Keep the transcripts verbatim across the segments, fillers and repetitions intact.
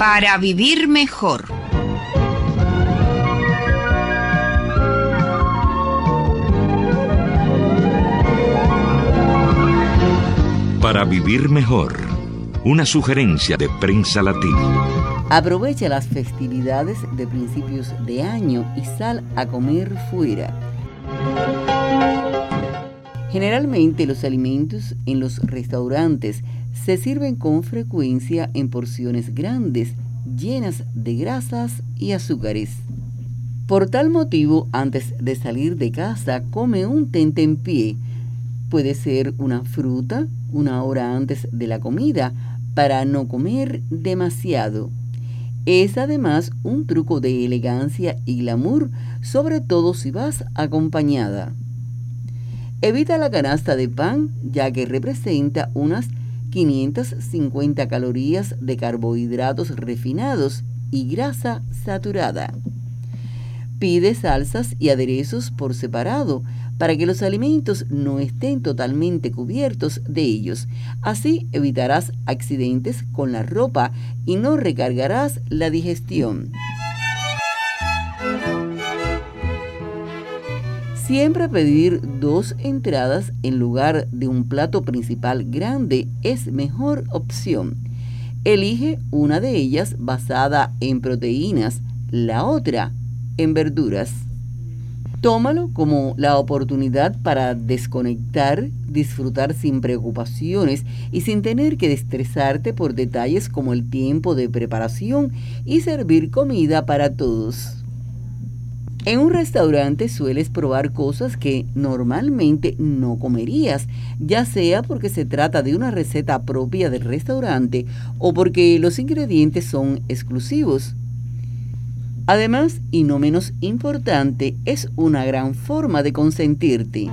Para vivir mejor. Para vivir mejor. Una sugerencia de Prensa Latina. Aprovecha las festividades de principios de año y sal a comer fuera. Generalmente los alimentos en los restaurantes se sirven con frecuencia en porciones grandes, llenas de grasas y azúcares. Por tal motivo, antes de salir de casa, come un tentempié. Puede ser una fruta una hora antes de la comida para no comer demasiado. Es además un truco de elegancia y glamour, sobre todo si vas acompañada. Evita la canasta de pan, ya que representa unas quinientas cincuenta calorías de carbohidratos refinados y grasa saturada. Pide salsas y aderezos por separado para que los alimentos no estén totalmente cubiertos de ellos. Así evitarás accidentes con la ropa y no recargarás la digestión. Siempre pedir dos entradas en lugar de un plato principal grande es mejor opción. Elige una de ellas basada en proteínas, la otra en verduras. Tómalo como la oportunidad para desconectar, disfrutar sin preocupaciones y sin tener que estresarte por detalles como el tiempo de preparación y servir comida para todos. En un restaurante sueles probar cosas que normalmente no comerías, ya sea porque se trata de una receta propia del restaurante o porque los ingredientes son exclusivos. Además, y no menos importante, es una gran forma de consentirte.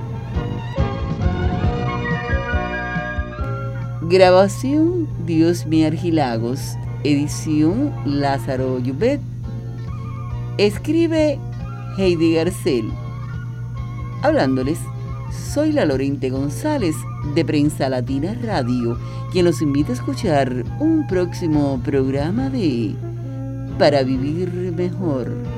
Grabación Diosmi Argilagos, edición Lázaro Llubet. Escribe Heidi Garcel. Hablándoles, soy la Lorente González de Prensa Latina Radio, quien los invita a escuchar un próximo programa de Para Vivir Mejor.